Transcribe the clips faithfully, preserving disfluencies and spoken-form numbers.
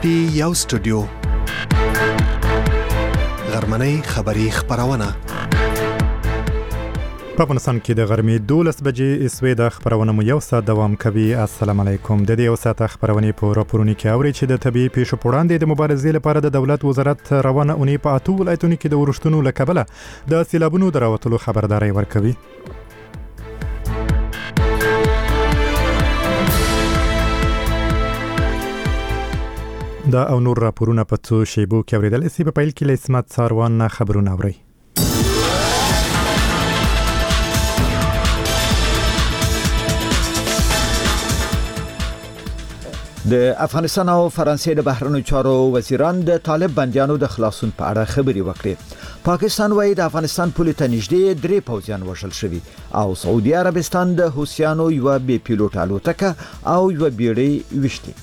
پټي یو سټوډیو غرمنۍ خبری خبرونه په افغانستان کې د غرمې دولس بجې اسوي د خبرونه مو یو ساعت دوام کوي. السلام علیکم. د دې یو ساعت خبرونه په راپورونو کې اوري چې د طبي پیښو په وړاندې د مبارزې لپاره د دولت وزارت روانه اونۍ په اته ولایتونو کې د ورښتونو لکبله د سیلابونو د راوتلو خبرداري ورکوي. دا او نور راپورونه په څو شیبو کې اوریدل شي. په پیل کې له اسمت ساروان خبرونه اوري. د افغانستان او فرانسې د بهرنیو چارو وزیران د طالب بندیانو د خلاصون په اړه خبري وکړي. پاکستان وايي د افغانستان پولې ته نږدې درې پوځیان وژل شوي او سعودي عربستان د حوثیانو یو بي پیلوټ الوتکه او یو بیړۍ وشتي.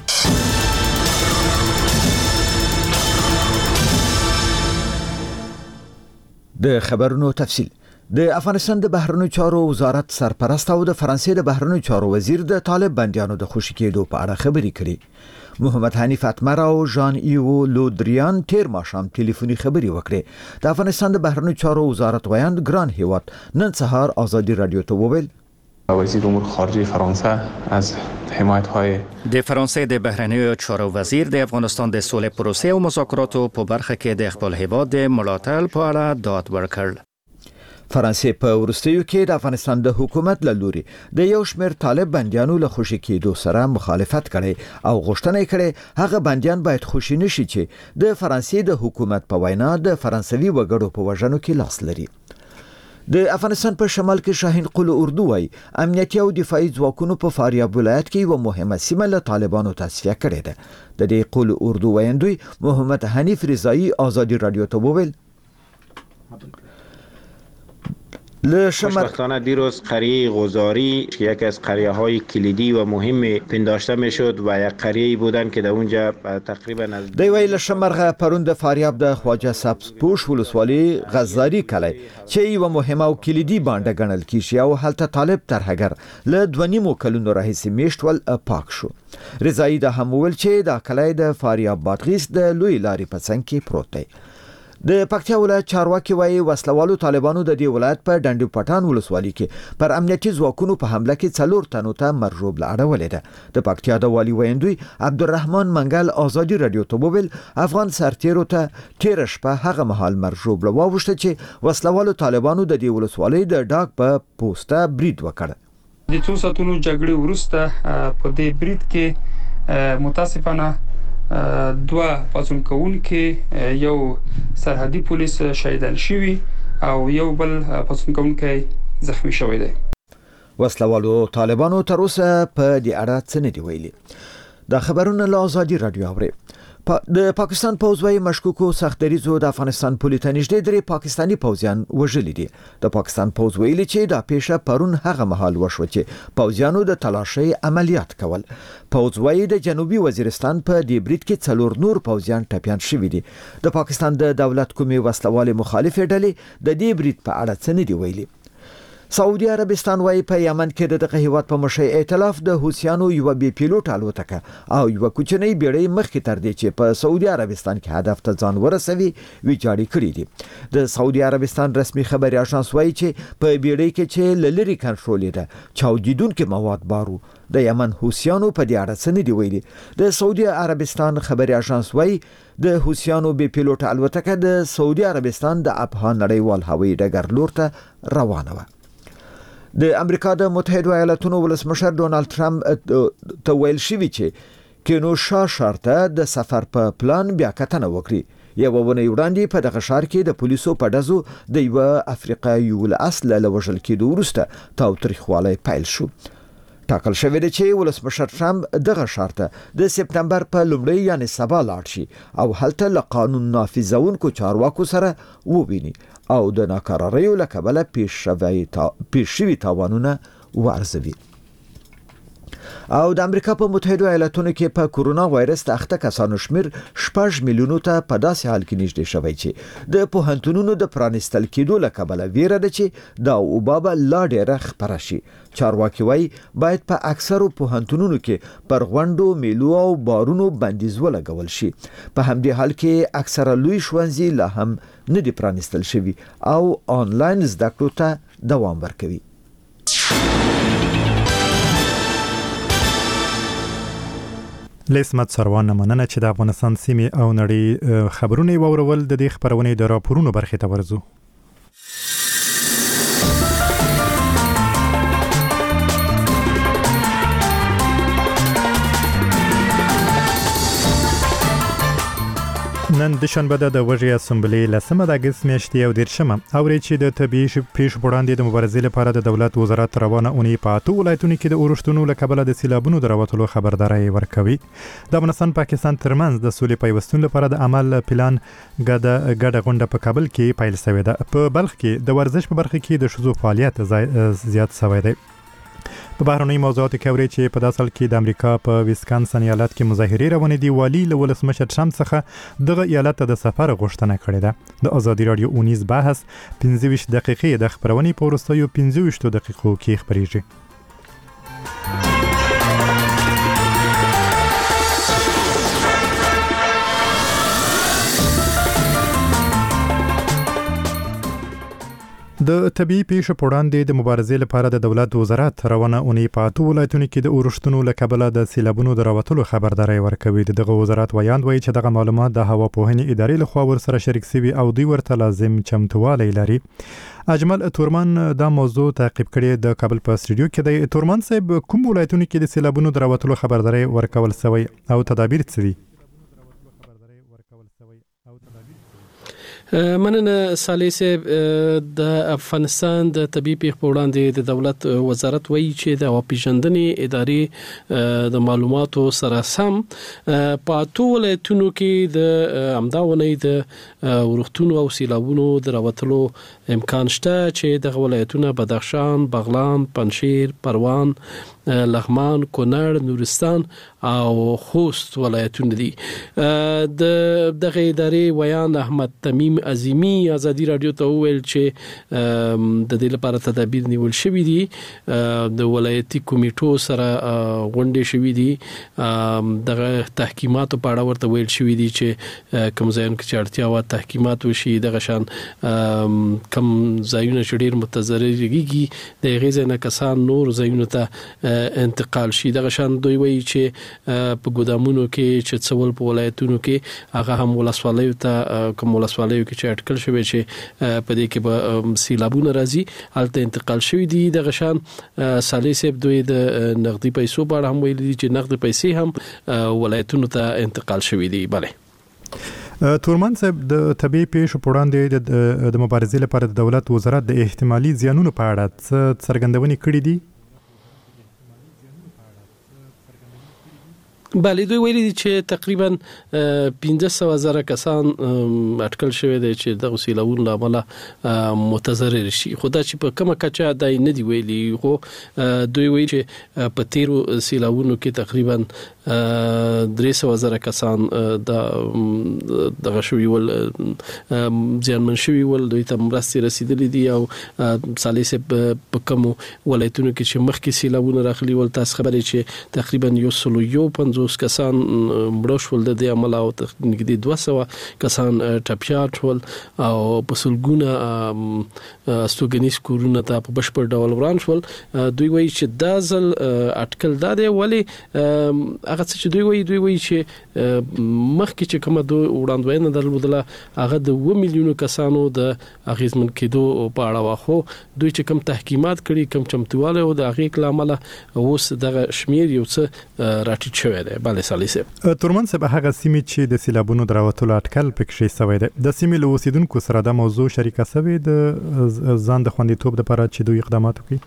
د خبرونو تفصیل. د افغانستان د بهرنیو چارو وزارت سرپرست او د فرانسې د بهرنیو چارو وزیر د طالب بندیانو د خوشی کېدو په اړه خبري کړي. محمد حنیف اتمر او ژان ایو لودریان تیر ماښام ټلیفوني خبري وکړي. د افغانستان د بهرنیو چارو وزارت وایند ګران هیواد نن سهار آزادی رادیو ته وویل وزیر امور خارجه فرانسه از حمایت‌های د فرانسې د بهرنیو چارو وزیر د افغانستان د سولې پروسې او مذاکراتو په برخه کې د خپل هیواد د ملاتړ په اړه داد ورکړ. فرانسې په وروستیو کې د افغانستان د حکومت له لوري د یو شمېر طالب بندیانو له خوشي کېدو سره مخالفت کړي او غوښتنه کړي هغه بندیان باید خوشي نشي چې د فرانسې د حکومت په وینا د فرانسوي وګړو په وژنو کې لاس لري. د افغانستان په شمال کې شاهین قل اردو وايي امنیتي او دفاعي ځواکونو په فاریاب ولایت کې یو مهمه سیمه له طالبانو تصفیه کړې ده. د دې قل اردو وایندوی محمد حنیف رضایی آزادی رادیو ته وویل خوشبختانه دیروز قریه غزاری که یکی از قریه های کلیدی و مهم پنداشته می شد و یک قریه بودن که در اونجا تقریبا از دی ویل شمرغه پرون د فاریاب د خواجه سبز پوش ولسوالی غزاری کلی چې یو مهمه او کلیدي باندې ګڼل کیږي او هلته طالب ترهګر له دونیمو کلونو راهیسې میشتول پاک شو. رضایی د هم ویل چې د کلی د فاریاب بادغیس د لوی لارې په څنګ کې پروت دی. د پکتیا ولایت چارواکي وايي وسلوالو طالبانو د دې ولایت په ډنډ پټان ولسوالۍ کې پر امنیتي ځواکونو په حمله کې څلور تنو ته مرجوب لاړولې ده. د پکتیا د والی ویندوی عبدالرحمن منګل آزادی رادیو ته وویل افغان سرتیرو ته تیر شپه هغه مهال مرجوب لواوښته چې وسلوالو طالبانو د دې ولسوالۍ د ډاک په پوسټه برید وکړ. د څو ساتونو جګړې وروسته په دې برید کې متاسفانه دوه پاتون کوونکې یو سرحدي پولیس شهیدان شوي او یو بل پاتون کوونکی زخمی شوی دی. وسلوالو طالبانو تر اوسه په دې اړه څه نه دی ویلي. دا خبرونه له آزادی رادیو اوري. د پاکستان پوځ وايي مشکوکو سختدریزو د افغانستان پولې ته نږدې درې پاکستاني پوځیان وژلي دي. د پاکستان پوځ ویلي چې دا پیښه پرون هغه مهال وشوه چې پوځیانو د تلاشۍ عملیات کول. پوځ وايي د جنوبي وزیرستان په دې برید کې څلور نور پوځیان ټپیان شوي دي. د پاکستان د دولت کومې وسلوالې مخالفې ډلې د دې برید په اړه څه نه دی ویلي. سعودي عربستان وايي په یمن کې د دغه هیواد په مشي ائتلاف د حوثیانو یو بي پیلوټ الوتکه او یو کوچنۍ بیړۍ مخکې تر دې چې په سعودي عربستان کې هدف ته ځان ورسوي ویجاړې کړې دي. د سعودي عربستان رسمي خبري اژانس وايي چې په بیړۍ کې چې لری کنټرول ده چاودیدونکو مواد بارو د یمن حوثیانو په دې اړه څه نه دی ویلي. د سعودي عربستان خبري اژانس وايي د حوثیانو بي پیلوټ الوتکه د سعودي عربستان د افغان نړیوال هوایي ډګر لور ته روانه وه. د امریکا د متحده ایالاتونو ولسمشر ډونالد ترامپ ته ویل شوی چې کینو شاه شارته د سفر په پلان بیا کتنه وکړي. یو ونه وړاندې په دغه ښار کې د پولیسو په ډزو د یو افریقایي ول اصل له وژل کېدو وروسته تاوتریخوالی پیل شو. ټاکل شوی دی چې ولسمشر ترامپ دغه ښار ته د سپتمبر په لومړۍ یعنی سبا لاړ شي او هلته له قانون نافذونکو چارواکو سره وویني او د ناکراریو له کبله پیښ شوي تاوانونه وارزوي. او د امریکا په متحده ایالاتونو کې په کورونا وایرس د اخته کسانو شمیر شپږ میلیونو ته په داسې حال کې نږدې شوی چې د پوهنتونونو د پرانیستل کېدو له کبله ویره ده چې دا وبا لا ډېره خپره شي. چارواکي وایي باید په اکثرو پوهنتونونو کې پر غونډو، میلو او بارونو بندیز ولګول شي. په همدې حال کې اکثره لوی ښوونځي لا هم نه دي پرانیستل شوي او آنلاین زده کړو ته دوام ورکوي. لیسمت سروان مننه چې د افغانستان سیمې او نړۍ خبرونه وورول. د دې خبرونې د راپورونو برخې ته ورځو. نن د شنبه د وژې اسمبلی لسمه د اگست میاشتې او دیرشمه اوري چې د طبي پیښو په وړاندې د مبارزې لپاره د دولت وزارت روانه اونۍ په اته ولایتونو کې د اورښتونو له کبله د سیلابونو د راوتلو خبرداري ورکوي. د افغانستان پاکستان ترمنځ د سولې پیوستون لپاره د عمل پلان ګډه ګډه غونډه په کابل کې پیل شوې ده. په بلخ کې د ورزش په برخه کې د شذو فعالیت زیات شوی دی. په بهرنۍ موضوعاتو کې اوري چې په داسې حال کې د امریکا په ویسکانسن ایالت کې مظاهرې روانې دي. والي له ولسمشر ټرمپ څخه دغه ایالت ته د سفر غوښتنه کړې ده. د ازادي راډیو اونیز بحث پنځه ویشت دقیقې د خبرونې په وروستیو پنځه ویشت دقیقو کې خبرېږي. د طبي پیښو په وړاندې د مبارزې لپاره د دولت وزارت روانه اونۍ په اته ولایتونو کې د اورښتونو له کبله د سیلابونو د راوتلو خبرداري ورکوي. دغه وزارت ویاند وایي چې دغه معلومات د هوا پوهنې ادارې لخوا ورسره شریک شوي او دوی ورته لازم چمتووالی لري. اجمل تورمان دا موضوع تعقیب کړي د کابل په استودیو کې دی. تورمان صاحب، کوم ولایتونو کې د سیلابونو د راوتلو خبرداري ورکول شوی او تدابیر څه دي؟ مننه صالح صاحب. د افغانستان د طبي پیښو په وړاندې د دولت وزارت وایي چې د واپیژندنې ادارې د معلوماتو سره سم په اته ولایتونو کې د امداونۍ د ورښتونو او سیلابونو د راوتلو امکان شته چې د ولایتونو بدخشان، بغلان، پنجشیر، پروان، لغمان، کونړ، نورستان او خوست ولایتونه دي. د دغه ادارې ویان احمد تمیم عظیمی ازادي رادیو ته وویل چې د دې لپاره تدابیر نیول شوي دي. د ولایتي کمیټو سره غونډې شوي دي. دغه تحقیقاتو په اړه ورته ویل شوي دي چې کوم ځایونه کې اړتیا و تحقیقات وشي. دغه شان کوم ځایونه چې ډیر متضررېږي د غیزه نه کسان نور ځایونه ته انتقال شي. دغه شان دوی وایي چې په ګودامونو کې چې څول په ولایتونو کې هغه هم ولسوالیو ته کوم ولسوالیو کې چې اټکل شوی چې په دې کې به سیلابونه راځي هلته انتقال شوی دي. دغه شان صالح صاحب دوی د نقدي پیسو په اړه هم ویلي دي چې نقدي پیسې هم ولایتونو ته انتقال شوی دي. بله تورمان صاحب، د طبي پیښو په وړاندې د مبارزې لپاره د دولت وزارت د احتمالي زیانونو په اړه څه څرګندونې کړې دي؟ بله، دوی ویلي دي چې تقریبا پنځه سوه زره کسان اټکل شوی دی چې دغه سیلابونو له امله متضرر شي. خو دا چې په کومه کچه دا نه دی ویلي. خو دوی ویلي چې په تیرو سیلابونو کې تقریبا درې سوه زره کسان دغه شوي ول، زیانمن شوي ول، دوی ته مرستې رسیدلې دي. او صالح صاحب په کومو ولایتونو کې چې مخکې سیلابونه راغلي ول تاسو خبرې چې تقریبا یو سلو یو پنځوس کسان مړه شول د دې عمل او نږدې دوه سوه کسان ټپیات شول او په سلګونه استوګنیز کورونه ته په بشپړ ډول وران شول. دوی وایي چې دا ځل اټکل دا دی ولی هغه چې دوی وایي دوی وایي چې مخکې چې کومه دوی وړاندوینه درلودله هغه د اووه میلیونو کسانو د اغیزمن کېدو په اړه و. خو دوی چې کوم تحقیقات کړي، کوم چمتواله او د هغې له امله اوس دغه شمیر یو څه راټیټ شوی دی. بله صالح صاحب. تورمن صاحب، هغه سیمې چې د سیلابونو د راوتلو اټکل پکې شوی دی، د سیمې له اوسیدونکو سره دا موضوع شریکه شوې د ځان د خوندیتوب لپاره چې دوی اقدامات وکړي؟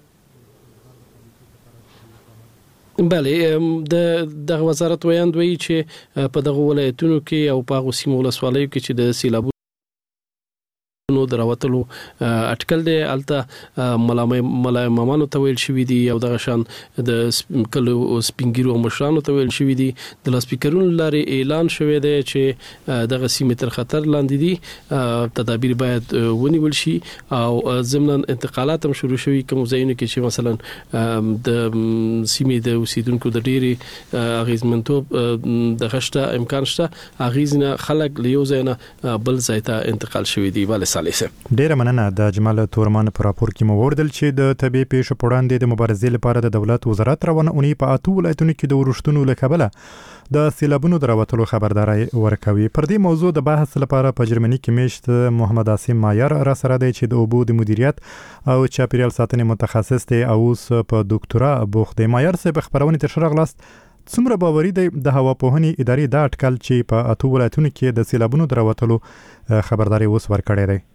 بله، د دغه وزارت ویاند وایي چې په دغه ولایتونو کې او په هغو سیمو ولسوالیو کې چې د سیلابونو نو دراوتلو اټکل دی الته ملامه ملامانو ته ویل شوې دي او دغه شان د کلو سپینګیرو مشرانو ته ویل شوې دي د لاسپیکرونو لارې اعلان شوی دی چې دغه سیمه تر خطر لاندې دي تدابیر باید ونیول شي او ضمن انتقالات هم شروع شوي کوم ځایونه کې چې مثلا د سیمه د اوسیدونکو د ډېری اغیزمنتوب د غشته امکان شته اغیزنه خلک له یو ځای نه بل ځای ته انتقال شوي دي ول ډیره مننه د جمال تورمان پر راپور کې مو وردل چې د طبي پیښو په وړاندې د مبارزې لپاره د دولت وزارت روانه اونۍ په اته ولایتونو کې د ورښتونو له کبله د سیلابونو دراوتلو خبرداري ورکوي. پر دې موضوع د بحث لپاره په جرمني کې میشت محمد عاصم مایر را سره دی چې د اوبو د مدیریت او چاپیریال ساتنې متخصص دی او اوس په ډاکټرا بوخت دی. مایر صاحب خبرونه تر شرغ لاست څومره باوري دی د هوا پوهنې ادارې دا اټکل چې په اته ولایتونو کې د سیلابونو دراوتلو خبرداري اوس ورکړی دی؟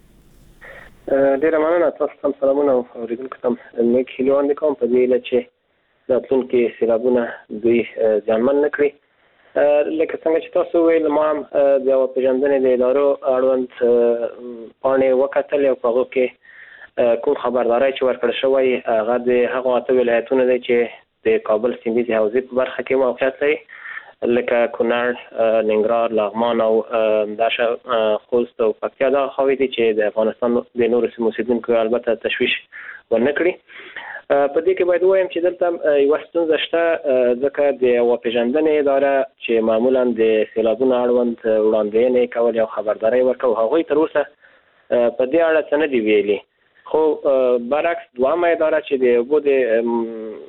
ډیره مننه تاسو ته سلامونه او اوریدونکو ته مې کلیوان کوم په دې لچې راتلونکي سیلابونه دوی ځانمن نه کړي. لکه څنګه چې تاسو ویل ما هم د هوا پېژندنې د ادارو اړوند پاڼې وکتلې او په هغو کې کوم خبرداری چې ورکړل شوی هغه د هغو اته ولایتونه دی چې د کابل سیندیزي حوزې په برخه کې موقعیت لري لکه کونړ، ننګرهار، لغمان او داشه خوست او پکتیا دا خواوې دي چې د افغانستان د نورو سیمو اوسیدونکو البته تشویش ونه کړي. په دې کې باید ووایم چې دلته یوه ستونزه شته ځکه د هوا پېژندنې اداره چې معمولا د سیلابونو اړوند وړاندوینې کول او خبرداری ورکول هغوی تر اوسه په دې اړه څه نه دي ویلي. خو برعکس دویمه اداره چې د اوبو د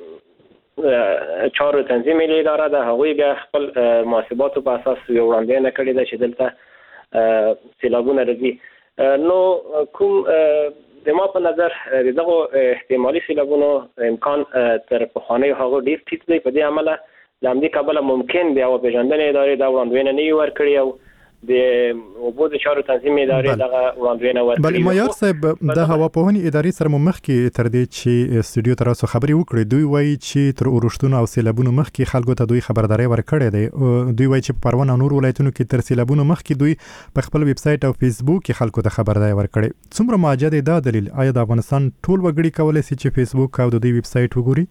چارو تنظیمي اداره ده هغوی بیا خپل محاسباتو په اساس یو وړاندوینه کړې ده چې دلته سیلابونه راځي. نو کوم د ما په نظر دغه احتمالي سیلابونو امکان تر پخوانیو هغو ډېر ټیټ دی. په دې امله له همدې کبله ممکن د هوا پېژندنې ادارې دا وړاندوینه نه وي ورکړې او د اوبو د چارو تنظیم ادارې دغه وړاندوینه ورکړي. بل مایر صاحب د هوا پوهنې ادارې سره مو مخکې تر دې چې استودیو ته راسو خبرې وکړې دوی وایي چې تر اورښتونو او سیلابونو مخکې خلکو ته دوی خبرداری ورکړی دی. دوی وایي چې په پروان او نور ولایتونو کې تر سیلابونو مخکې دوی په خپل ویب سایټ او فیسبوک کې خلکو ته خبرداری ورکړي. څومره معجزه دا دلیل آیا د افغانستان ټول وګړي کولی شي چې فیسبوک او د دوی ویب سایټ وګوري؟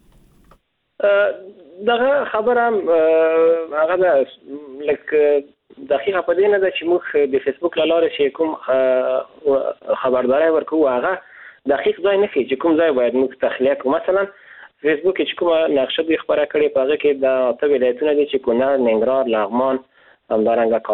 دغه خبره هغه ده لکه دقیقه په دې نه ده چې موږ د فیسبوک له لارې چې کوم خبرداری ورکوو هغه دقیق ځای نه ښیي چې کوم ځای باید موږ تخلیه کړو. مثلا فیسبوک کې چې کومه نقشه دوی خپره کړې په هغه کې د اته ولایتونه دي چې کونړ، ننګرهار، لغمان، همدارنګه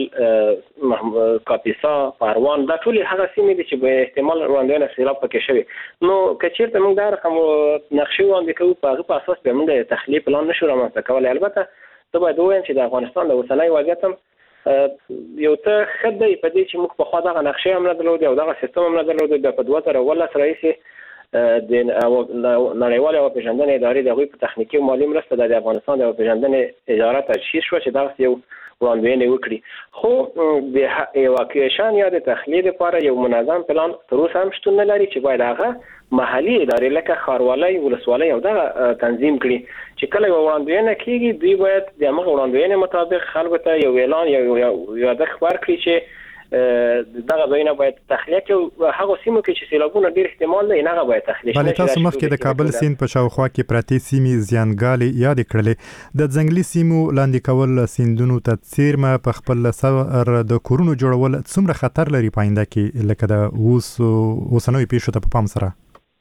کابل، کاپیسا، پروان دا ټول هغه سیمې دي چې به احتمال وړاندوینه سیلاب پکې شوی. نو که چېرته موږ دا رقم نقشې وړاندې کوو په هغه په اساس به موږ د تخلیې پلان نشو رامنځته کولی. البته زه باید ووایم چې د افغانستان د اوسنی وضعیت هم یو ته ښه دی په دې چې موږ پخوا دغه نقشې هم نه درلودې او دغه سیستم هم نه درلودې. بیا په دوه زره اوولس راهیسې د نړیوالې هوا پېژندنې ادارې د هغوی په تخنیکي او مالي مرسته د افغانستان د هوا پېژندنې اداره تشکیل شوه چې دغسې یو وړاندوینې وکړي. خو د ایواکویشن یا د تخلیې لپاره یو منظم پلان تر اوسه هم شتون نه لري چې باید هغه محلي ادارې لکه ښاروالۍ، ولسوالۍ او دغه تنظیم کړي چې کله یوه وړاندوینه کېږي دوی باید د همغه وړاندوینې مطابق خلکو ته یو اعلان یا یادښت ورکړي چې دغه ځایونه باید تخلیه کړي. هغه سیمو کې چې سیلابونه ډېر احتمال لري هغه باید تخلیه شي. بلې تاسو مخکې د کابل سیند په شاوخوا کې پرتې سیمې زیانګالې یادې کړلې. د ځنګلي سیمو لاندې کول سیندونو ته څیرمه په خپل سر د کورونو جوړول څومره خطر لري په آینده کې لکه د اوس اوسنیو پیښو ته په پام سره؟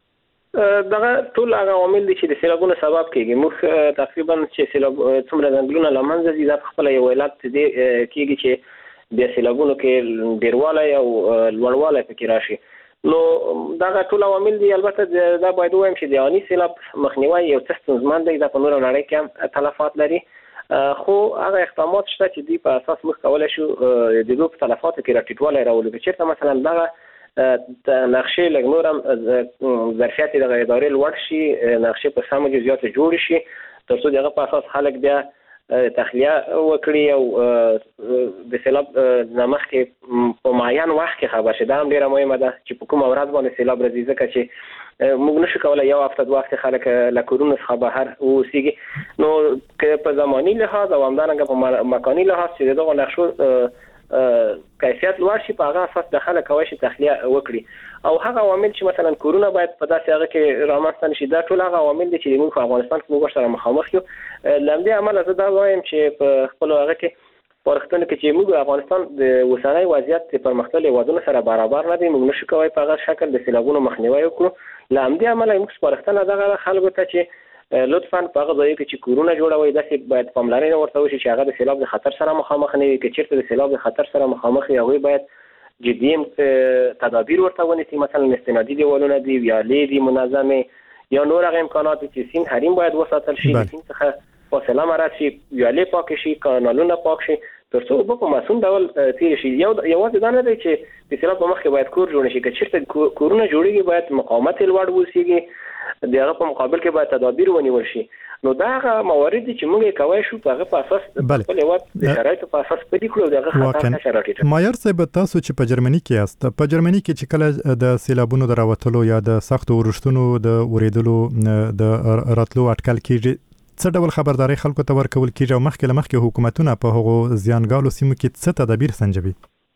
دغه ټول هغه عوامل دي چې د سیلابونو سبب کېږي. موږ تقریبا چې سیلاب څومره ځنګلونه له منځه ځي دا په خپله یو علت کېږي چې د سیلابونو کې ډیروالی او لوړوالی پکې راشي. نو دغه ټول عوامل دي. البته دا باید ووایم چې د آني سیلاب مخنیوی یو څه ستونزمن دی. دا په نوره نړۍ کې هم تلفات لري خو هغه اقدامات شته چې دوی په اساس موږ کولی شو د دوی په تلفاتو کې راټیټوالی راولو. که چېرته مثلا دغه نقشې لږ نور هم ظرفیت دغه ادارې لوړ شي، نقشې په سمو جزئیاتو جوړې شي تر څو د هغه په اساس خلک بیا تخلیه وکړي او د سیلاب نه مخکې په معین وخت کې خبر شي. دا هم ډېره مهمه ده چې په کومه ورځ باندې سیلاب راځي ځکه چې موږ نشو کولی یو هفته دوه هفتې خلک له کورونو څخه بهر واوسېږي. نو که په زماني لحاظ او همدارنګه په مکاني لحاظ چې د دغو نقشو کیفیت لوړ شي په هغه اساس د خلک کوي چې تخلیه وکړي او هغه عوامل چې مثلا کورونا باید په داسې هغه کې رامنځته نشي دا ټول هغه عوامل دي چې موږ په افغانستان کې موږ سره مخامخ یو لمدې عمل زه دا وایم چې په خپل هغه کې پرختنه کې چې موږ افغانستان د وسنۍ وضعیت په پرمختللي وادونو سره برابر نه دي موږ نشو کوي په هغه شکل د سیلابونو مخنیوي وکړو لمدې عمل موږ پرختنه دغه خلکو ته چې لطفاً په هغه ځای کې چې کورونا جوړوي داسې باید پاملرنه ورته وشي چې هغه د سیلاب د خطر سره مخامخ نه وي چې چیرته د سیلاب د خطر سره مخامخ وي هغه باید جدي تدابیر ورته ونیسي مثلا استنادي دیوالونه دي ویالې دي منظمه یا نور هغه امکانات چې سین حریم باید وساتل شي سین څخه فاصله مراد شي ویالې پاک شي کانالونه پاک شي ترڅو په مسون ډول تیر شي یو یوازې دا نه دی چې د سیلاب په مخ کې باید کور جوړ شي چې چیرته کورونه جوړیږي باید مقاومت لوړ وسیږي د هغه په مقابل کې باید تدابیر ونیول شي نو دا هغه موارد چې موږ کوي شو په هغه په اساس خپل وخت د شرایطو په اساس پدې کړو دغه خطر شرایط مایر صاحب تاسو چې په جرمني کې یاست په جرمني کې چې کله د سیلابونو دراوتلو یا د سختو ورښتونو د اوریدلو د راتلو اټکل کیږي څه ډول خبرداري خلکو ته ورکول کیږي او مخکې لمخکې حکومتونه په هغو زیانګالو سیمو کې څه تدابیر سنجوي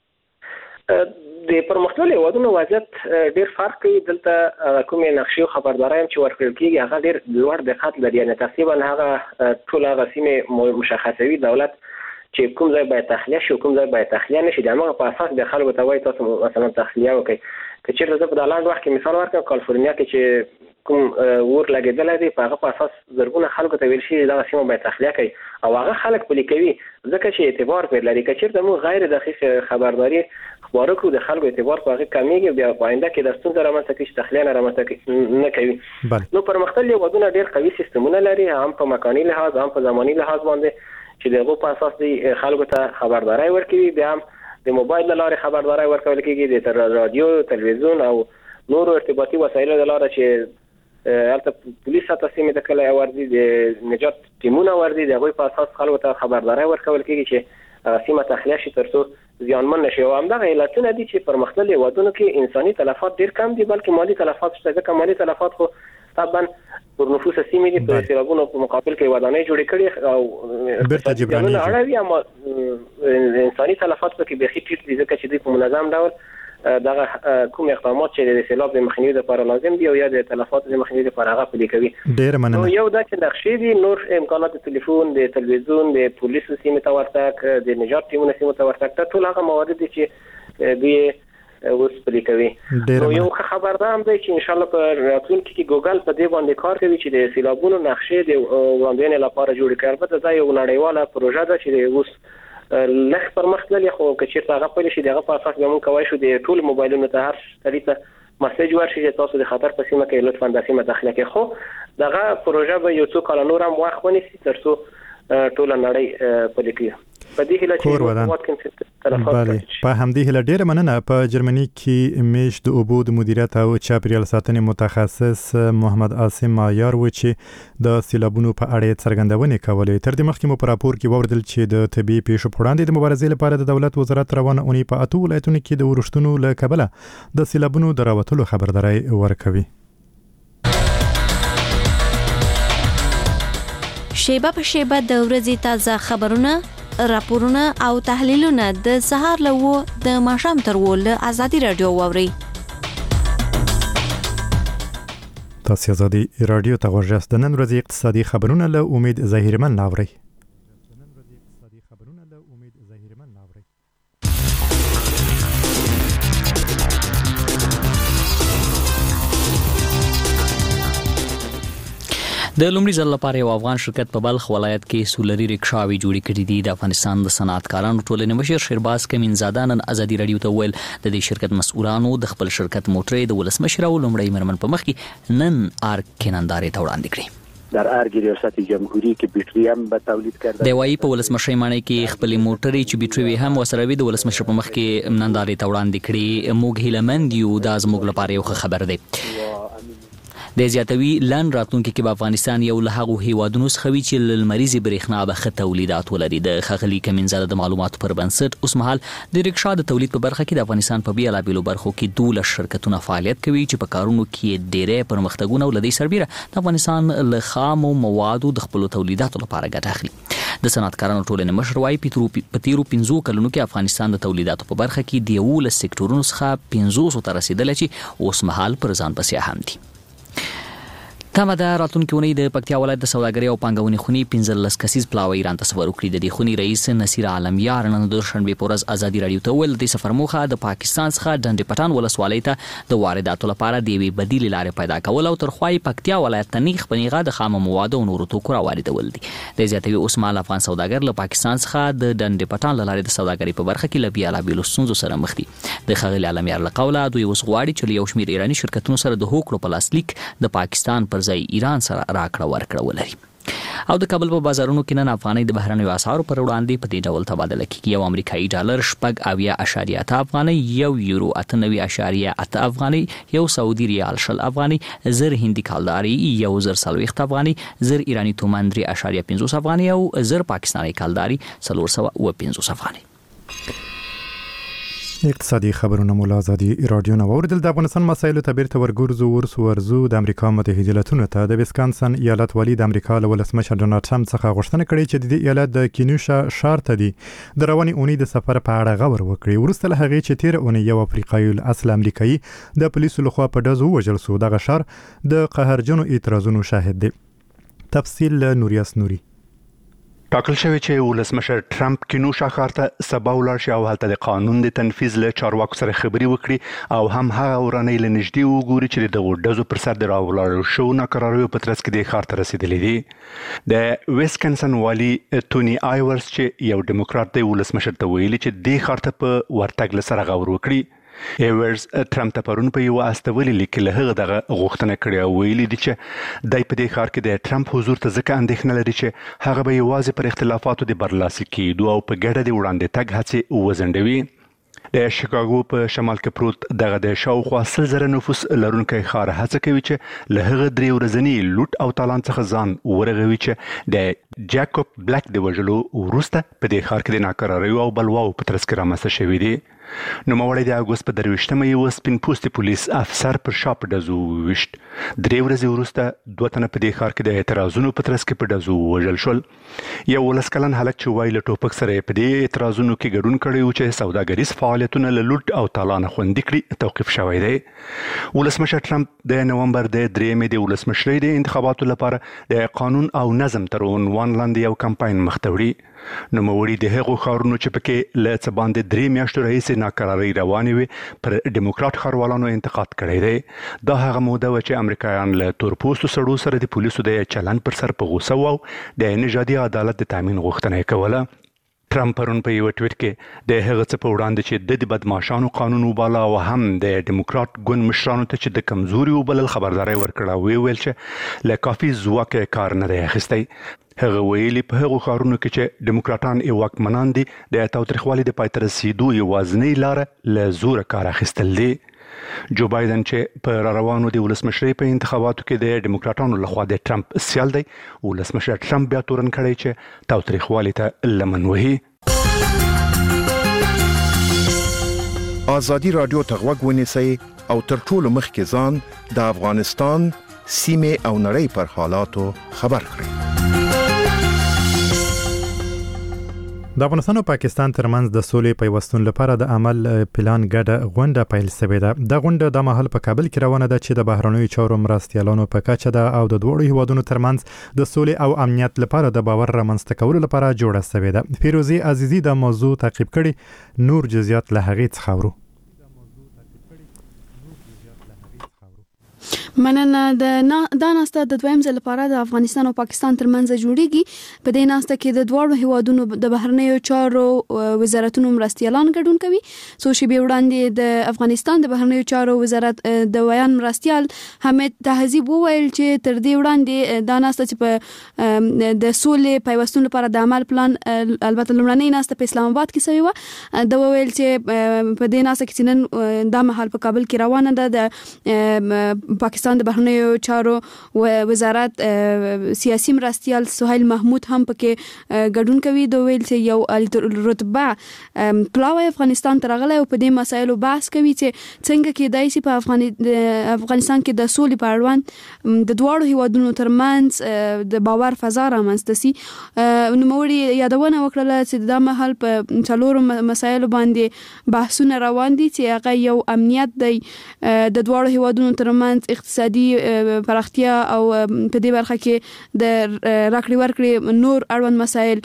د پرمختللي وادونو وضعیت ډیر فرق کوي دلته کومې نقشې خبرداري چې ورکړل کیږي هغه ډیر لوړ دقت لري یعنی تقریبا هغه ټول هغه سیمه مشخصوي دولت چې کوم ځای باید تخلیه شي کوم ځای باید تخلیه نشي د هغه په اساس د خلکو ته وایي تاسو مثلا تخلیه وکړئ که چیرته زه په دالاند وخت کې مثال ورکړم کالیفورنیا کې چې کوم ور لګیدل دي په هغه په اساس زرګونه خلکو ته ویل شي دا سیمه باید تخلیه کوي او هغه خلک پلي کوي ځکه چې اعتبار پر لري که چیرته موږ غیر دقیق خبرداري خبرو کو د خلکو اعتبار په هغه کمیږي بیا پاینده کې د ستونزې رامنځته کوي تخلیه نه رامنځته نه کوي نو پرمختللي ودونه ډېر قوي سیستمونه لري هم په مکاني لحاظ هم په زماني لحاظ باندې چې دغه په اساس دی خلکو ته خبرداري ورکوي بیا هم د موبایل لارې خبرداري ورکول کېږي د رادیو تلویزیون او نور ارتباطي وسایلو د لارې چې البته پولیس تاسو د کله وردی د نجات ټیمونه وردی دغه په اساس خلکو ته خبرداري ورکول کېږي چې سیمه تخلیه شي ترڅو زیانمن نشي او همدغه علتونه دي چې پرمختللي ودونو کې انساني تلفات ډیر کم دي بلکې مالی تلفات شته ځکه مالی تلفات خو طبعا پر نفوس سیمه دي په سیلابونو په مقابل کې ودانۍ جوړې کړي او برته جبراني اړوي اما انساني تلفات په کې به خې ټیټ دي ځکه چې د منظم ډول دغه کوم اقدامات چې د سیلاب د مخنیوي لپاره لازم دي او یا د تلفات د مخنیوي لپاره هغه پلي کوي ډیر مننه نو یو دا چې نقشې دي نور امکانات تلیفون د تلویزیون د پولیسو سیمه ته ورتګ د نجات ټیمونو سیمه ته ورتګ ټول هغه موارد دي چې دوی اوس پلي کوي نو یو خبردار هم دی چې ان شاء الله په راتلونکي کې ګوګل په دې باندې کار کوي چې د سیلابونو نقشې د وړاندوینې لپاره جوړ کړي البته دا یو نړیواله پروژه ده چې اوس لږ پرمختللي خو که چیرته هغه پلي شي دغه په اساس به موږ کولی شو د ټول موبایلونو ته هر سړي ته مسیج ورشي چې تاسو د خطر په سیمه کې لطفا د سیمه داخله کې خو دغه پروژه به یو څو کال نور هم وخت ونیسي ترڅو ټول نړۍ پلي کړي په دې هیله چې بله په همدې هیله ډیره مننه په جرمني کې میش د اوبو د مدیریت او چاپیریال ساتنې متخصص محمد عاصم معیار و چې د سیلابونو په اړه څرګندونې کولې تر دې مخکې مو په راپور کې واوریدل چې د طبي پیښو په وړاندې د مبارزې لپاره د دولت وزارت روانه اونۍ په اته ولایتونو کې د ورښتونو له کبله د سیلابونو د راوتلو خبرداری ورکوي شیبه په شیبه د ورځې تازه خبرونه راپورونه او تحلیلونه د سهار له د ماښام تر ول ازادي رادیو ووري تاسو ازادي رادیو ته ورجاست د نن ورځې اقتصادي خبرونه له امید ظاهرمن ناوړي د لومړي ځل لپاره یو افغان شرکت په بلخ ولایت کې سولري رکشاوي جوړې کړې دي د افغانستان د صنعتکارانو ټولنې مشر شیرباز کمینزاده نن ازادي رادیو ته ویل د دې شرکت مسؤلانو د خپل شرکت موټرې د ولسمشر او لومړی مرمن په مخ کې نن ار کینندارې ته وړاندې کړې در ارګ ریاست جمهوری کې بیټری هم به تولید کړي د وایي په ولسمشر معنی کې خپل موټرې چې بیټری هم وسره وي د ولسمشر په مخ کې نندارې ته وړاندې کړې موږ هیلمند یو د زموږ لپاره یو خبر دی د زیاتوي لن راتلونکي کې په افغانستان یو له هغو هیوادونو څخه وي چې لمریزي برېښنا به ښه تولیدات ولري د ښاغلي کمینزاده د معلوماتو پر بنسټ اوس مهال د رکشا د تولید په برخه کې د افغانستان په بیلابیلو برخو کې دولس شرکتونه فعالیت کوي چې په کارونو کې ډېری پرمختګونه ولدي سربیره د افغانستان له خامو موادو د خپل تولیداتو لپاره ګټه اخلي د صنعتکارانو ټولنې مشر وايي په تیرو پنځو کلونو کې افغانستان د تولیداتو په برخه کې د یولس سکتورونو څخه پنځوسو ته رسیدلی چې اوس مهال پر ځان بسیا هم دي. تمه ده راتلونکي اونۍ د پکتیا ولایت د سوداګرۍ او پانګونې خونې پنځلس کسیز پلاوی ایران ته سفر وکړي. د دې خونې رئیس نصیر عالمیار نن د دوشنبې په ورځ ازادي راډیو ته وویل د دې سفر موخه د پاکستان څخه ډنډ پټان ولسوالۍ ته د وارداتو لپاره د یوې بدیلې لارې پیدا کول او تر خوا یې پکتیا ولایت ته نیغ په نیغه د خامو موادو او نورو توکو راواردول دي. د زیاتوي اوس مهال افغان سوداګر له پاکستان څخه د ډنډ پټان له لارې د سوداګرۍ په برخه کې له بېلابېلو ستونزو سره مخ دي. د ښاغلي عالمیار له قوله دوی اوس غواړي چې له یو شمېر ایراني شرکتونو سره د هوکړو په لاسلیک د پاکستان پر ځای ایران سره راکړه ورکړه ولري. او د کابل په بازارونو کې نن افغانۍ د بهرنیو اسعارو پر وړاندې په دې ډول تبادله کېږي. یو امریکایي ډالر شپږ اویا اشاریه اته افغانۍ، یو یورو اته نوي اشاریه اته افغانۍ، یو سعودي ریال شل افغانۍ، زر هندي کالداري یو زر څلوېښت افغانۍ، زر ایراني تومان درې اشاریه پنځوس افغانۍ او زر پاکستاني کالداري څلور سوه اوه پنځوس افغانۍ. اقتصادي خبرونه مولا ازادي رادیو نو اوریدل. د افغانستان مسایلو ته بیرته ورګرځو ورسو ورزو د امریکا متحده ایالاتونو ته د ویسکانسن ایالت والی د امریکا له ولسمشر ډونالډ ټرمپ څخه غوښتنه کړې چې د ایالت د کینوشا ښار ته دی د رواني اونۍ د سفر په اړه غور وکړي. وروسته له هغې چې تیر اونۍ یو افریقایي اصل امریکایي د پولیسو لخوا په ډزو ووژل شو. دغه ښار د قهرجنو اعتراضونو شاهد دی. تفصیل له نوریاس نوري. ټاکل شوی چې ولسمشر ټرمپ کینوشا ښار ته سبا ولاړ شي او هلته د قانون د تنفیذ له چارواکو سره خبرې وکړي او هم هغه ورانۍ له نږدې وګوري چې دغو ډزو پر سر د راولاړو شوو ناکراریو په ترڅ کې د ښار ته رسېدلي دي. د ویسکنسن والي توني آیورس چې یو ډیموکرات دی ولسمشر ته ویلي چې دې ښار ته په ورتګ له سره غور وکړي. ایورز ټرمپ ته پرون په یو استولي لیک له هغه دغه غوښتنه کړې او ویلي دي چې دای په دې ښار کې د ټرمپ حضور ته ځکه اندېښنه لري چې هغه به یوازې پر اختلافاتو د برلاسي کېدو او په ګډه د وړاندې تګ هڅې وځنډوي. د شیکاګو په شمال کې پروت دغه د شاوخوا سل زره نفوس لرونکی ښار هڅه کوي چې له هغه درې ورځني لوټ او تالان څخه ځان ورغوي چې د جاکوب بلیک د وژلو وروسته په دې ښار کې د ناکراریو او بلواو په ترڅ کې رامنځته شوي دي. نوموړی د اګوست په درویشتمه یو سپین پوستي پولیس افسر پر شا په ډزو وویشت. درې ورځې وروسته دوه تنه په دې ښار کې د اعتراضونو په ترڅ کې په ډزو ووژل شول. یو ولس کلن هلک چې وایي له ټوپک سره یې په دې اعتراضونو کې ګډون کړی و چې سوداګریز فعالیتونه له لوټ او تالانه خوندي کړي توقیف شوی دی. ولسمشر ټرمپ د نومبر د درېیمې د ولسمشرۍ د انتخاباتو لپاره د قانون او نظم تر عنوان لاندې یو کمپاین مخ ته وړي. نوموړي د هغو ښارونو چې پکې له څه باندې درې میاشتو راهیسې ناکرارۍ روانې وي پر ډیموکرات ښاروالانو انتقاد کړی دی. دا هغه موده وه چې امریکایان له تورپوستو سړو سره د پولیسو د چلند پر سر په غوسه وو او د نژادي عدالت د تامین غوښتنه یې کوله. ټرمپ پرون په یو ټویټ کې د هغه څه په وړاندې چې د بدمعشانو قانون وباله او هم د ډیموکرات ګوند مشرانو ته چې د کمزوري وبلل خبرداری ورکړه او ویل چې له کافي ځواک کار نه دی اخیستی. هغه ویلي په هغو ښارونو کې چې ډیموکراټان یې واکمنان دي د تاوتریخوالي د پای ته رسېدو یوازینۍ لاره له زوره کار اخیستل دي. جو بایدن چې په را روانو د ولسمشرۍ په انتخاباتو کې د ډیموکراټانو لخوا د ټرمپ سیال دی، ولسمشر ټرمپ بیا تورن کړی چې تاوتریخوالي ته لمن وهي. ازادي رادیو ته غوږ ونیسئ او تر ټولو مخکې ځان د افغانستان سیمې او نړۍ پر حالاتو خبر کړئ. د افغانستان او پاکستان ترمنځ د سولې پیوستون لپاره د عمل پلان ګډه غونډه پیل شوې ده. د غونډه د مهال په کابل کې روانه ده چې د بهرنیو چارو مرستیالانو په کچه ده او د دوه هیوادونو ترمنځ د سولې او امنیت لپاره د باور رامنځته کولو لپاره جوړه شوې ده. فیروزي عزیزی د موضوع تعقیب کړي، نور جزئیات له هغې څخه اورو. مننه. د دا ناسته د دویم ځل لپاره د افغانستان او پاکستان ترمنځ جوړیږي. په دې ناسته کې د دوه هیوادونو د بهرنیو چارو وزارتونو مرستیالان ګډون کوي. څو شېبې وړاندې د افغانستان د بهرنیو چارو وزارت د ویان مرستیال حمید تهذیب وویل چې تر دې وړاندې دا ناسته چې په د سولې پیوستون لپاره د عمل پلان البته لومړنۍ ناسته په اسلام آباد کې شوې و. دا وویل چې په دې ناسته کې نن دا مهال په کابل کې روانه ده. د پاکستان پاکستان د بهرنیو چارو وزارت سیاسي مرستیال سهیل محمود هم پکې ګډون کوي. دوی ویل چې یو رتبه پلاوی افغانستان ترغله او په دې مسایلو بحث کوي چې څنګه کېدای شي په افغانستان کې د سولې په اړوند د دواړو هیوادونو ترمنځ د باور فضا رامنځته شي. نوموړي یادونه وکړه چې دا مهال په څلورو مسایلو باندې بحثونه روان دي چې هغه یو امنیت دی د دواړو هیوادونو ترمنځ، اقتصادي پراختیا او په دې برخه کې د راکړې ورکړې نور اړوند مسایل،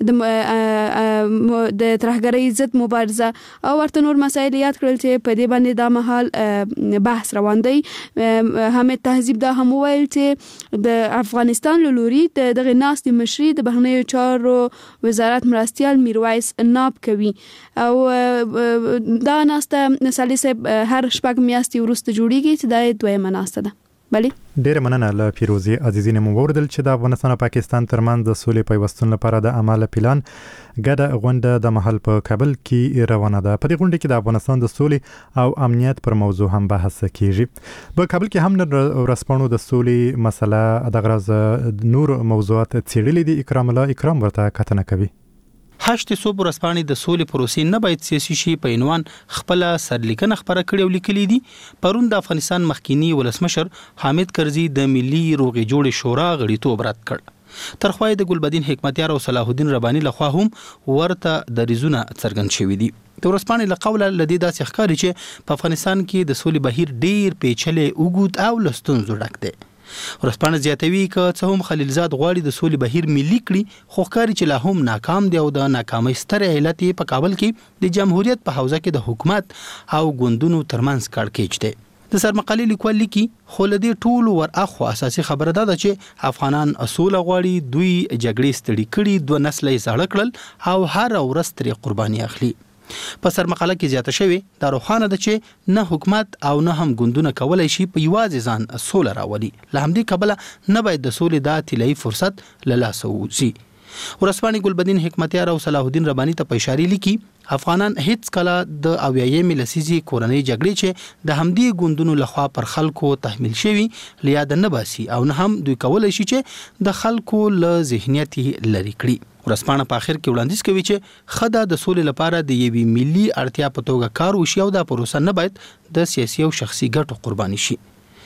د د ترهګرۍ ضد مبارزه او ورته نور مسایل یاد کړل چې په دې باندې دا مهال بحث روان دی. حامد تهذیب دا هم وویل چې د افغانستان له لوري د دغه ناستې مشري د بهرنیو چارو وزارت مرستیال میرویس ناب کوي او دا ناسته سالسه هر شپږ میاشتې وروسته جوړیږي چې دا دویمه ناسته ده. بلی ډیره مننه له پیروزي عزیزینه مو وردل چې د افغانستان او پاکستان ترمنځ د سولې پیوستون لپاره د عمل پلان ګډه غونډه د محل په کابل کې روانه ده. په دې غونډه کې د افغانستان د سولې او امنیت پر موضوع هم بحث کیږي. په کابل کې هم نن ورځپاڼو د سولې مسله د غرض نور موضوعات څېړلې دي. اکرام الله اکرام ورته کتنه کوي. هشت صوب ورځپاڼې د سولې پروسې نه باید سیاسي شي په عنوان خپل سرلیکنه خبره کړې او لیکلې دي. پرون د افغانستان مخکینی ولسمشر حامد کرزي د ملي روغې جوړې شورا غړیتوب رد کړ. ترخوای د ګلبدین حکمتیار او صلاح الدین ربانی لخوا هم ورته د ریزونه څرګند شوی دي. د ورځپاڼې له قوله لدی داسې ښکاري چې په افغانستان کې د سولې بهیر ډیر پیچلې اوږد او له ستونزو ډک دی. ورځپاڼه زیاتوي که څه هم خلیلزاد غواړي د سولې بهیر ملي کړي، خو ښکاري چې لا هم ناکام دی او د ناکامۍ ستر علت یې په کابل کې د جمهوریت په حوزه کې د حکومت او ګوندونو ترمنځ کړکېچ دی. د سرمقالې لیکوال لیکي خو له دې ټولو ور اخوا اساسي خبره ده چې افغانان سوله غواړي، دوی جګړې ستړي کړي، دوه نسله یې زاړه کړل او هر ورځ ترې قرباني اخلي. په سرمقاله کې زیاته شوی دا روښانه ده چې نه حکومت او نه هم ګوندونه کولای شي په یوازې ځان سوله راولي. له همدې کبله نه باید د سولې دا طلایي فرصت له لاسه ووځي. ورځپاڼې ګلبدین حکمتیار او صلاح الدین ربانی ته په اشاره لیکي افغانان هیڅ کله د اویایمې لسیزې کورنۍ جګړې چې د همدې ګوندونو لخوا پر خلکو تحمیل شوي لیاد نه باسي او نه هم دوی کولای شي چې د خلکو له ذهنیت لري کړي. ورځپاڼه په اخر کې وړاندیز کوي چې خدا د سولې لپاره د یوې ملي اړتیا په توګه کار وشي او دا پروسه نه باید د سیاسي او شخصي ګټو قرباني شي.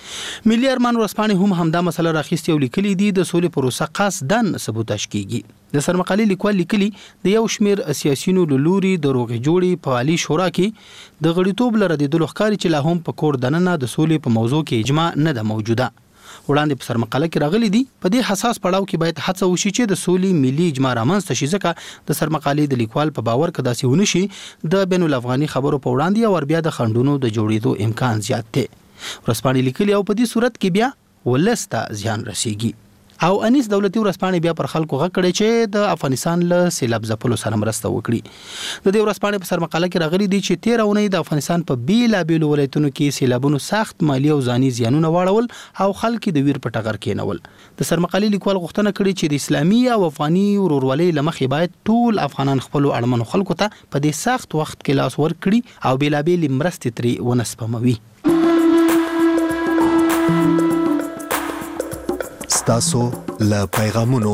ملي ارمان ورځپاڼې هم همدا مسله راخیستې او لیکلي دي د سولې پروسه قصداً سبوتاژ کیږي. د سرمقالې لیکوال لیکلي د یو شمیر سیاسيونو له لوري د روغې جوړې په عالی شورا کې د غړیتوب لره د لوخکاري چې لا هم په کور دننه د سولې په موضوع کې اجماع نه ده موجوده. وړاندې په سرمقاله کې راغلي دي په دې حساس پړاو کې باید هڅه وشي چې د سولې ملي اجماع رامنځته شي، ځکه د سرمقالې د لیکوال په باور کې داسې ونه شي د بین الافغاني خبرو په وړاندې او بیا د خندونو د جوړېدو امکان زیات دی. ورځپاڼې لیکلي او په دې صورت کې بیا ولسته زیان رسیږي. او انیس دولتي ورځپاڼې بیا پر خلکو غږ کړی چې د افغانستان له سیلاب ځپلو سره مرسته وکړي. د دې ورځپاڼې په سرمقاله کې راغلي دي چې تیر اونۍ د افغانستان په بیلابیلو ولایتونو کې سیلابونو سخت مالی او ځاني زیانونه واړول او خلک د ویر په ټغر کېنول. د سرمقالې لیکوال غوښتنه کړې چې د اسلامي او افغاني ورورولۍ له مخې باید ټول افغانان خپل اړمنو خلکو ته په دې سخت وخت کې لاس ورکړي او بیلابیل مرستې ترې ونه سپموي. ستاسو له پیغامونو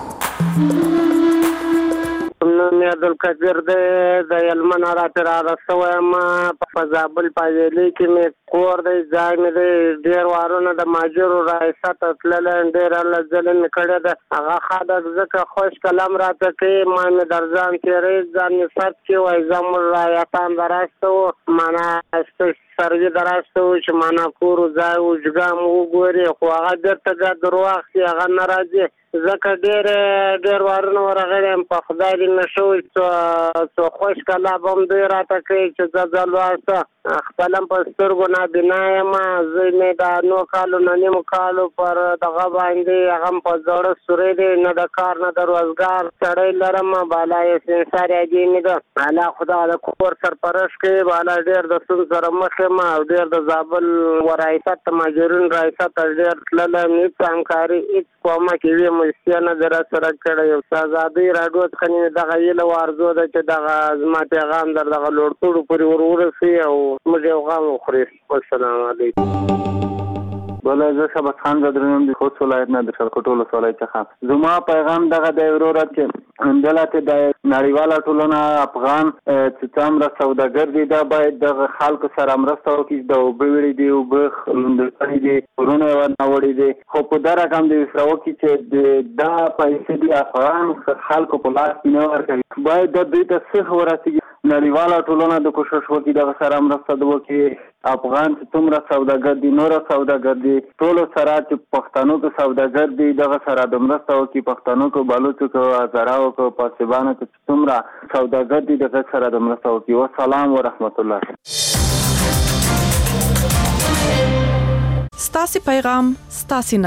نن عبدالقدیر د یلمن راته را رسوم په زابل پایلې کې مې کور دی ځای مې دی ډېر وارونه د ماجرو رئیست تللی ډېر لزلې مې کړې ده هغه خلک ځکه خوش کلام راته کوي ما مې در ځان تېری ځان مې سرد کړي وایي زموږ رایتان درسته و معنا سروي درسته و چې معنا کور ځای وجګام وګوري خو هغه بېرته بیا درو اخلي هغه نه راځي ځکه ډېر ډېر وارونه ورغلی یم په خدای دې نه شوي څو خوش کلاب هم دوی راته کوي چې زه ځه لوسته خپل هم په سترګو نابینا یم زه مې د نو کالو نه نیمو کالو پر دغه باندې هغه هم په زړه سوری دی نه د کار نه د روزګار سړی لرم بالا یې سنسار یادې مې ده الله خدا د کور سرپرست کوي بالا ډېر د ستونزو سره مخ یم او ډېر د زابل ورایست ماجرون رایست ډېر تللی یم هېڅ همکاري هېڅ کومه کې وي مستیا نه در سره کړی یو ازادۍ راډیو څخه مې دغه هیله او ارزو ده چې دغه زما پیغام در دغه لوړتوړو پورې ور ورسوي او موږ یو غم وخوري. السلام علیکم. بل زه شبت خان زدرنم د خوست ولایت نه د شلکوټ ولسوالۍ څخه زما پیغام دغه د ورورت چې دلته د نړیواله ټولنه افغان چې څومره سوداګر دي دا باید د خلکو سره مرسته وکړي د اوبه وړي دي اوبه لوندړي دي ورونه ورنوړي دي خو په دا رقم د وسرو کې چې دا پیسې دي افغان خلکو په لاس کې نه ورکوي باید د دوی ته څه ورسېږي نړیواله ټولنه د کوشش وکړي دغه سره مرسته وکړي افغان چې څومره سوداګر دي نور سوداګر دي ټول سره چې پښتنو کې سوداګر دي دغه سره د مرسته وکړي پښتنو کې بلوچو کې هزاراو کې پاسبانو کې څومره سوداګر دي دغه سره د مرسته وکړي والسلام ورحمت الله. ستاسو پیغام ستاسو